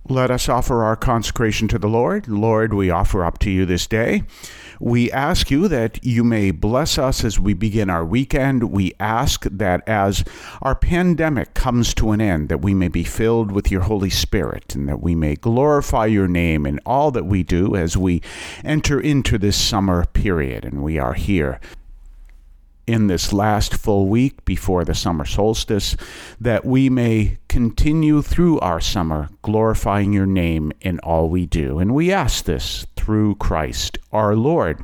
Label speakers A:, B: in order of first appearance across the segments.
A: Let us offer our consecration to the Lord. Lord, we offer up to you this day. We ask you that you may bless us as we begin our weekend. We ask that as our pandemic comes to an end, that we may be filled with your Holy Spirit and that we may glorify your name in all that we do as we enter into this summer period. And we are here in this last full week before the summer solstice, that we may continue through our summer glorifying your name in all we do. And we ask this through Christ our Lord.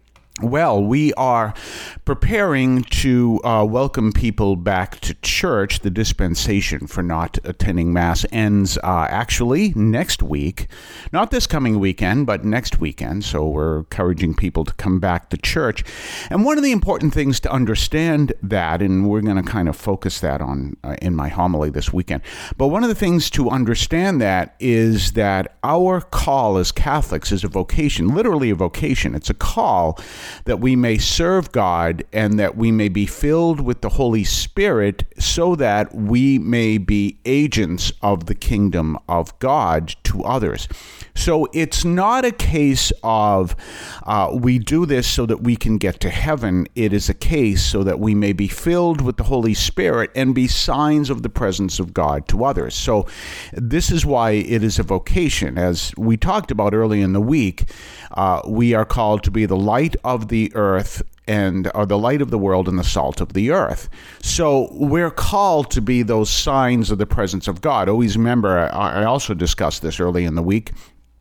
A: Well, we are preparing to welcome people back to church. The dispensation for not attending Mass ends actually next week. Not this coming weekend, but next weekend. So we're encouraging people to come back to church. And one of the important things to understand that, and we're going to kind of focus that on in my homily this weekend, but one of the things to understand that is that our call as Catholics is a vocation, literally a vocation. It's a call that we may serve God and that we may be filled with the Holy Spirit so that we may be agents of the kingdom of God to others. So it's not a case of we do this so that we can get to heaven. It is a case so that we may be filled with the Holy Spirit and be signs of the presence of God to others. So this is why it is a vocation. As we talked about early in the week, we are called to be the light of the earth and are the light of the world and the salt of the earth. So we're called to be those signs of the presence of God. Always remember, I also discussed this early in the week,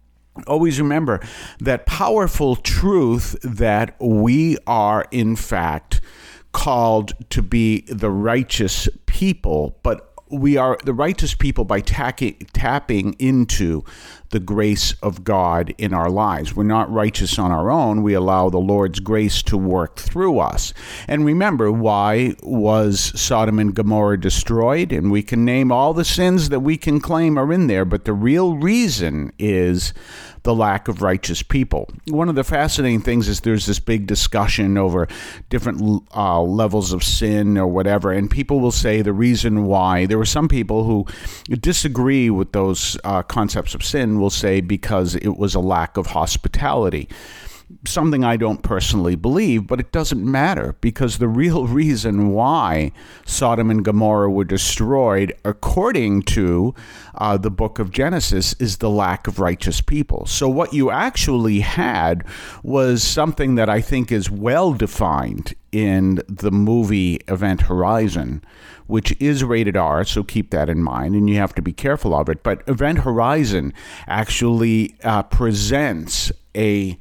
A: always remember that powerful truth that we are in fact called to be the righteous people, but we are the righteous people by tapping into the grace of God in our lives. We're not righteous on our own. We allow the Lord's grace to work through us. And remember, why was Sodom and Gomorrah destroyed? And we can name all the sins that we can claim are in there, but the real reason is the lack of righteous people. One of the fascinating things is there's this big discussion over different levels of sin or whatever, and people will say the reason why. There are some people who disagree with those concepts of sin, will say because it was a lack of hospitality. Something I don't personally believe, but it doesn't matter because the real reason why Sodom and Gomorrah were destroyed, according to the book of Genesis, is the lack of righteous people. So what you actually had was something that I think is well defined in the movie Event Horizon, which is rated R, so keep that in mind, and you have to be careful of it. But Event Horizon actually presents a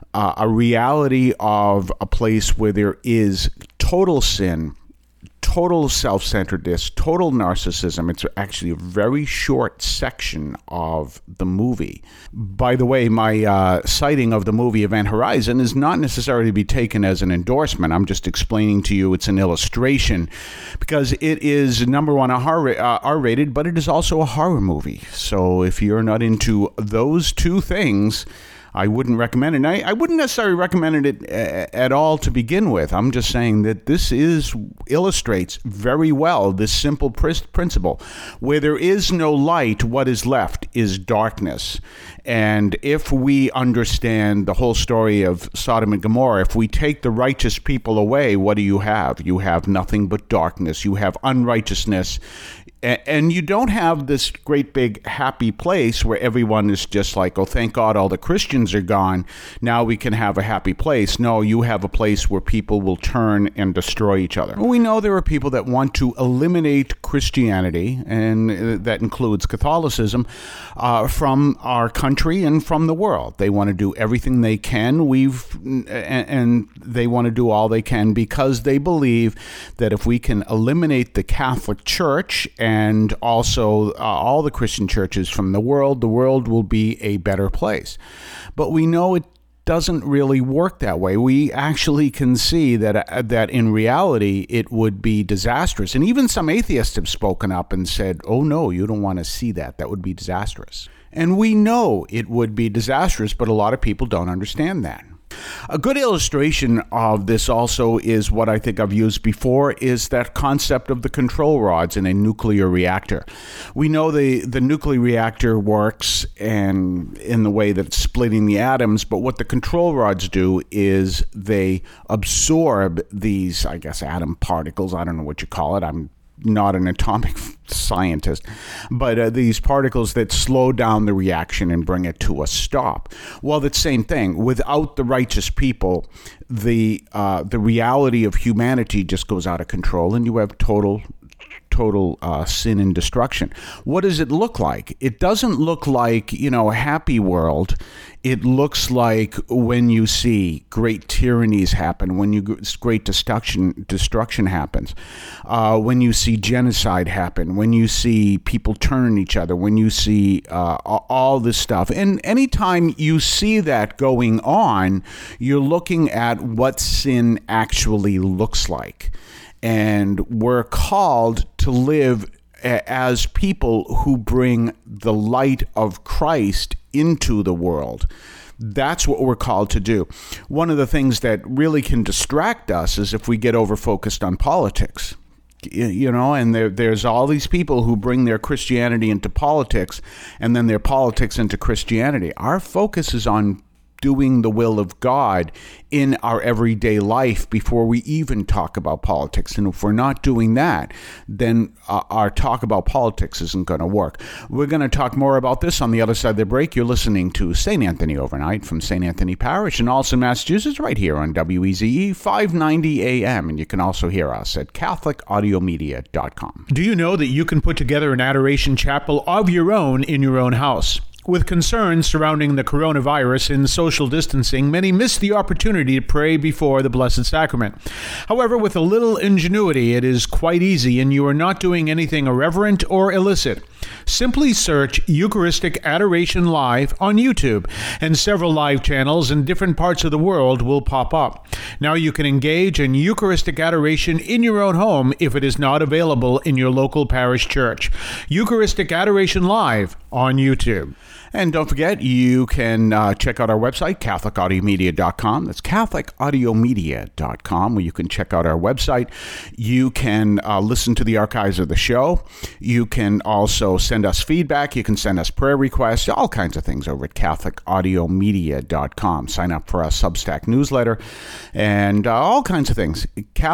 A: reality of a place where there is total sin, total self-centeredness, total narcissism. It's actually a very short section of the movie. By the way, my citing of the movie Event Horizon is not necessarily to be taken as an endorsement. I'm just explaining to you it's an illustration because it is, number one, R-rated, but it is also a horror movie. So if you're not into those two things, I wouldn't recommend it. And I wouldn't necessarily recommend it at all to begin with. I'm just saying that this illustrates very well this simple principle. Where there is no light, what is left is darkness. And if we understand the whole story of Sodom and Gomorrah, if we take the righteous people away, what do you have? You have nothing but darkness. You have unrighteousness. And you don't have this great big happy place where everyone is just like, oh, thank God all the Christians are gone. Now we can have a happy place. No, you have a place where people will turn and destroy each other. We know there are people that want to eliminate Christianity, and that includes Catholicism, from our country and from the world. They want to do everything they can. And they want to do all they can because they believe that if we can eliminate the Catholic Church and also all the Christian churches from the world will be a better place. But we know it doesn't really work that way. We actually can see that in reality it would be disastrous. And even some atheists have spoken up and said, oh no, you don't want to see that. That would be disastrous. And we know it would be disastrous, but a lot of people don't understand that. A good illustration of this also is what I think I've used before, is that concept of the control rods in a nuclear reactor. We know the nuclear reactor works and in the way that it's splitting the atoms, but what the control rods do is they absorb these, I guess, atom particles. I don't know what you call it. I'm not an atomic scientist, but these particles that slow down the reaction and bring it to a stop. Well, the same thing. Without the righteous people, the reality of humanity just goes out of control, and you have total sin and destruction. What does it look like? It doesn't look like, a happy world. It looks like when you see great tyrannies happen, when great destruction happens, when you see genocide happen, when you see people turn on each other, when you see all this stuff. And anytime you see that going on, you're looking at what sin actually looks like. And we're called to live as people who bring the light of Christ into the world. That's what we're called to do. One of the things that really can distract us is if we get over-focused on politics. And there's all these people who bring their Christianity into politics and then their politics into Christianity. Our focus is on doing the will of God in our everyday life before we even talk about politics. And if we're not doing that, then our talk about politics isn't going to work. We're going to talk more about this on the other side of the break. You're listening to St. Anthony Overnight from St. Anthony Parish in Allston, Massachusetts, right here on WEZE 590 AM. And you can also hear us at CatholicAudiomedia.com. Do you know that you can put together an adoration chapel of your own in your own house? With concerns surrounding the coronavirus and social distancing, many miss the opportunity to pray before the Blessed Sacrament. However, with a little ingenuity, it is quite easy, and you are not doing anything irreverent or illicit. Simply search Eucharistic Adoration Live on YouTube, and several live channels in different parts of the world will pop up. Now you can engage in Eucharistic adoration in your own home if it is not available in your local parish church. Eucharistic Adoration Live on YouTube. And don't forget, you can check out our website, CatholicAudiomedia.com. That's CatholicAudiomedia.com, where you can check out our website. You can listen to the archives of the show. You can also send us feedback. You can send us prayer requests, all kinds of things over at CatholicAudiomedia.com. Sign up for our Substack newsletter and all kinds of things.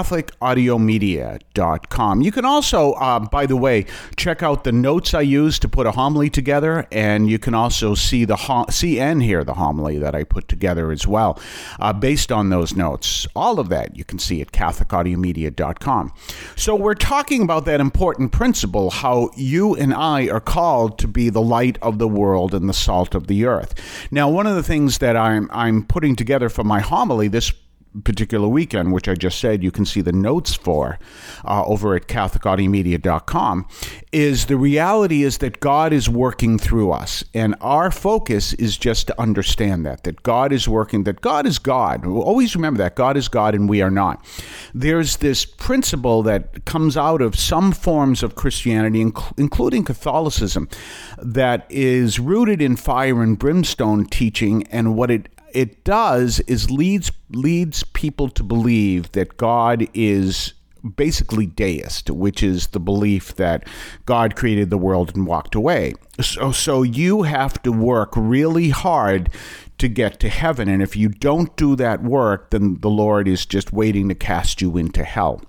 A: CatholicAudiomedia.com. You can also, by the way, check out the notes I use to put a homily together, and you can also see and hear the homily that I put together as well, based on those notes. All of that you can see at CatholicAudiomedia.com. So we're talking about that important principle, how you and I are called to be the light of the world and the salt of the earth. Now, one of the things that I'm putting together for my homily this particular weekend, which I just said you can see the notes for over at CatholicAudiomedia.com, is the reality is that God is working through us. And our focus is just to understand that God is working, that God is God. We'll always remember that God is God and we are not. There's this principle that comes out of some forms of Christianity, including Catholicism, that is rooted in fire and brimstone teaching, and what it does is leads people to believe that God is basically deist, which is the belief that God created the world and walked away. So you have to work really hard to get to heaven, and if you don't do that work, then the Lord is just waiting to cast you into hell.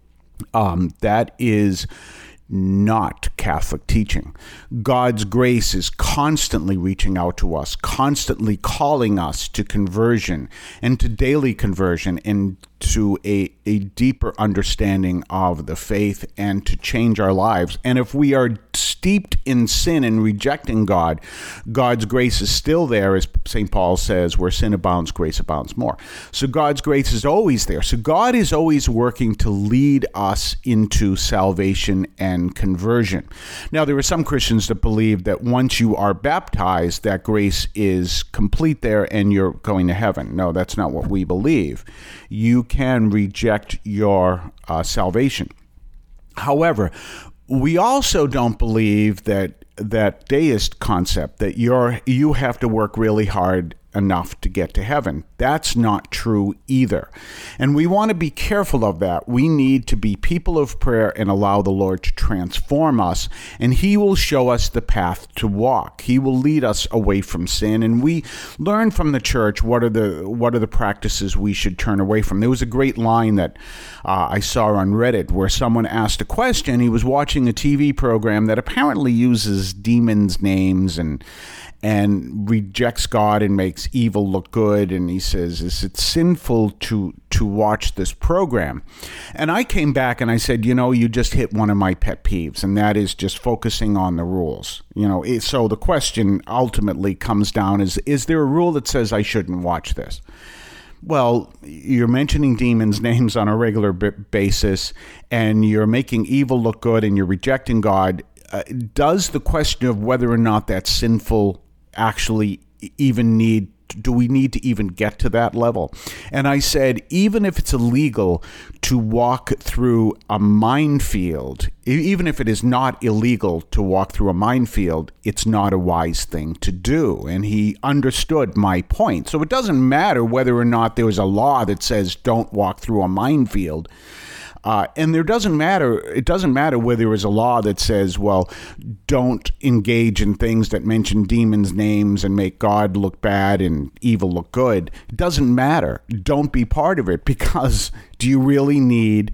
A: That is not Catholic teaching. God's grace is constantly reaching out to us, constantly calling us to conversion and to daily conversion and to a deeper understanding of the faith and to change our lives. And if we are steeped in sin and rejecting God, God's grace is still there, as St. Paul says, where sin abounds, grace abounds more. So God's grace is always there. So God is always working to lead us into salvation and conversion. Now, there are some Christians that believe that once you are baptized, that grace is complete there and you're going to heaven. No, that's not what we believe. You can reject your salvation. However, we also don't believe that deist concept that you have to work really hard enough to get to heaven. That's not true either. And we want to be careful of that. We need to be people of prayer and allow the Lord to transform us, and He will show us the path to walk. He will lead us away from sin, and we learn from the church what are the practices we should turn away from. There was a great line that I saw on Reddit where someone asked a question. He was watching a TV program that apparently uses demons' names and rejects God and makes evil look good. And he says, is it sinful to watch this program? And I came back and I said, you just hit one of my pet peeves, and that is just focusing on the rules. So the question ultimately comes down is there a rule that says I shouldn't watch this? Well, you're mentioning demons' names on a regular basis, and you're making evil look good, and you're rejecting God. Does the question of whether or not that's sinful actually do we need to even get to that level? And I said, even if it's illegal to walk through a minefield, even if it is not illegal to walk through a minefield, it's not a wise thing to do. And he understood my point. So it doesn't matter whether or not there was a law that says don't walk through a minefield. And it doesn't matter whether there is a law that says, well, don't engage in things that mention demons' names and make God look bad and evil look good. It doesn't matter. Don't be part of it, because do you really need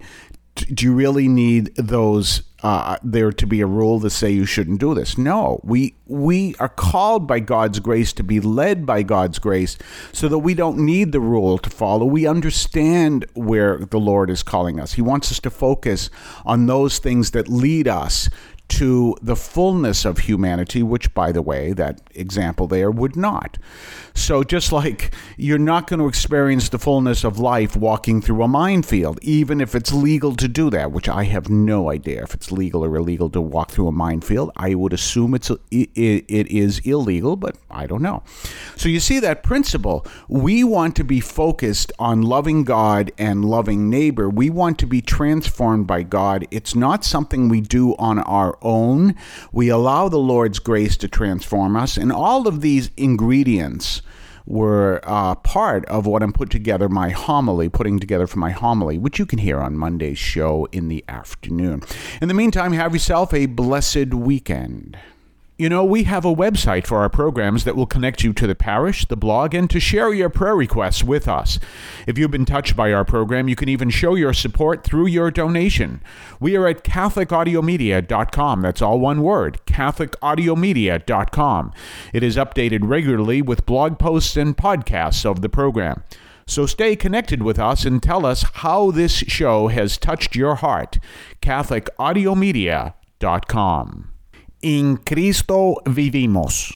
A: those there to be a rule to say you shouldn't do this? No, we are called by God's grace to be led by God's grace, so that we don't need the rule to follow. We understand where the Lord is calling us. He wants us to focus on those things that lead us to the fullness of humanity, which, by the way, that example there would not. So just like you're not going to experience the fullness of life walking through a minefield, even if it's legal to do that, which I have no idea if it's legal or illegal to walk through a minefield. I would assume it is illegal, but I don't know. So you see that principle. We want to be focused on loving God and loving neighbor. We want to be transformed by God. It's not something we do on our own. We allow the Lord's grace to transform us, and all of these ingredients were part of what I'm putting together for my homily, which you can hear on Monday's show in the afternoon. In the meantime, have yourself a blessed weekend. We have a website for our programs that will connect you to the parish, the blog, and to share your prayer requests with us. If you've been touched by our program, you can even show your support through your donation. We are at CatholicAudiomedia.com. That's all one word, CatholicAudiomedia.com. It is updated regularly with blog posts and podcasts of the program. So stay connected with us and tell us how this show has touched your heart. CatholicAudiomedia.com. In Cristo vivimos.